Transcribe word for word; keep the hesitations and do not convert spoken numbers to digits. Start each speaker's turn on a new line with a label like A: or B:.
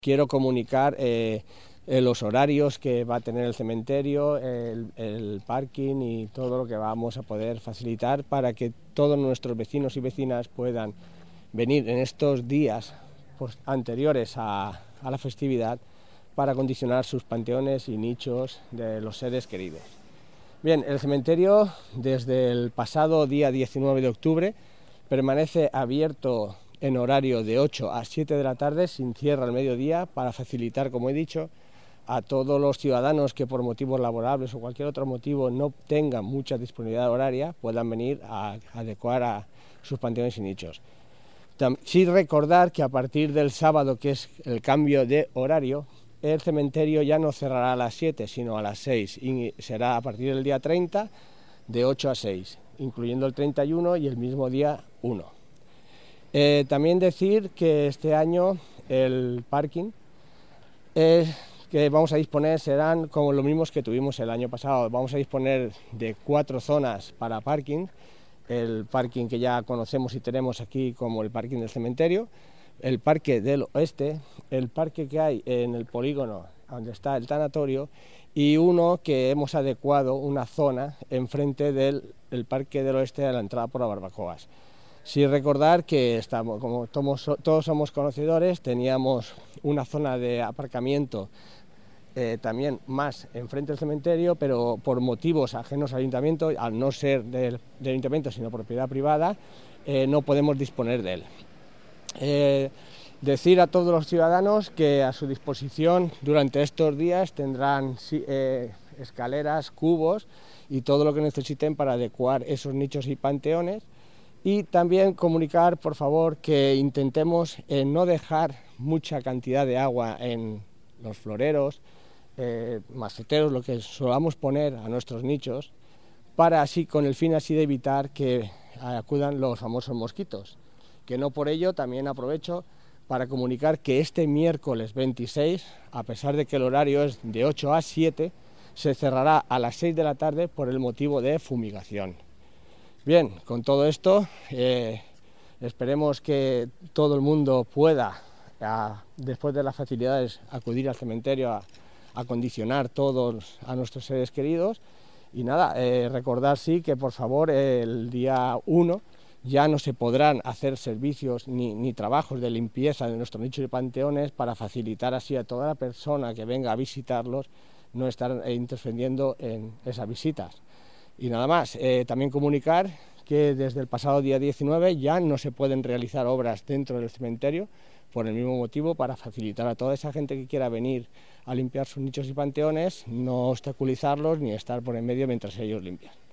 A: Quiero comunicar eh, eh, los horarios que va a tener el cementerio, el, el parking y todo lo que vamos a poder facilitar para que todos nuestros vecinos y vecinas puedan venir en estos días pues, anteriores a, a la festividad para acondicionar sus panteones y nichos de los seres queridos. Bien, el cementerio desde el pasado día diecinueve de octubre permanece abierto en horario de ocho a siete de la tarde, sin cierre al mediodía, para facilitar, como he dicho, a todos los ciudadanos que por motivos laborables o cualquier otro motivo no tengan mucha disponibilidad horaria, puedan venir a adecuar a sus panteones y nichos. Sí recordar que a partir del sábado, que es el cambio de horario, el cementerio ya no cerrará a las siete, sino a las seis, y será a partir del día treinta de ocho a seis, incluyendo el treinta y uno y el mismo día uno. Eh, también decir que este año el parking eh, que vamos a disponer serán como los mismos que tuvimos el año pasado. Vamos a disponer de cuatro zonas para parking, el parking que ya conocemos y tenemos aquí como el parking del cementerio, el parque del oeste, el parque que hay en el polígono donde está el tanatorio y uno que hemos adecuado, una zona enfrente del el parque del oeste a la entrada por las barbacoas. Sí recordar que estamos, como todos, todos somos conocedores, teníamos una zona de aparcamiento eh, también más enfrente del cementerio, pero por motivos ajenos al ayuntamiento, al no ser del, del ayuntamiento sino propiedad privada, eh, no podemos disponer de él. Eh, decir a todos los ciudadanos que a su disposición durante estos días tendrán eh, escaleras, cubos y todo lo que necesiten para adecuar esos nichos y panteones. Y también comunicar, por favor, que intentemos eh, no dejar mucha cantidad de agua en los floreros, eh, maceteros, lo que solamos poner a nuestros nichos, para así, con el fin así de evitar que acudan los famosos mosquitos. Que no por ello también aprovecho para comunicar que este miércoles veintiséis, a pesar de que el horario es de ocho a siete, se cerrará a las seis de la tarde por el motivo de fumigación. Bien, con todo esto, eh, esperemos que todo el mundo pueda, a, después de las facilidades, acudir al cementerio a, a acondicionar todos a nuestros seres queridos. Y nada, eh, recordar sí que por favor eh, el día uno ya no se podrán hacer servicios ni, ni trabajos de limpieza de nuestros nichos y panteones para facilitar así a toda la persona que venga a visitarlos no estar eh, interfiriendo en esas visitas. Y nada más, eh, también comunicar que desde el pasado día diecinueve ya no se pueden realizar obras dentro del cementerio por el mismo motivo, para facilitar a toda esa gente que quiera venir a limpiar sus nichos y panteones, no obstaculizarlos ni estar por en medio mientras ellos limpian.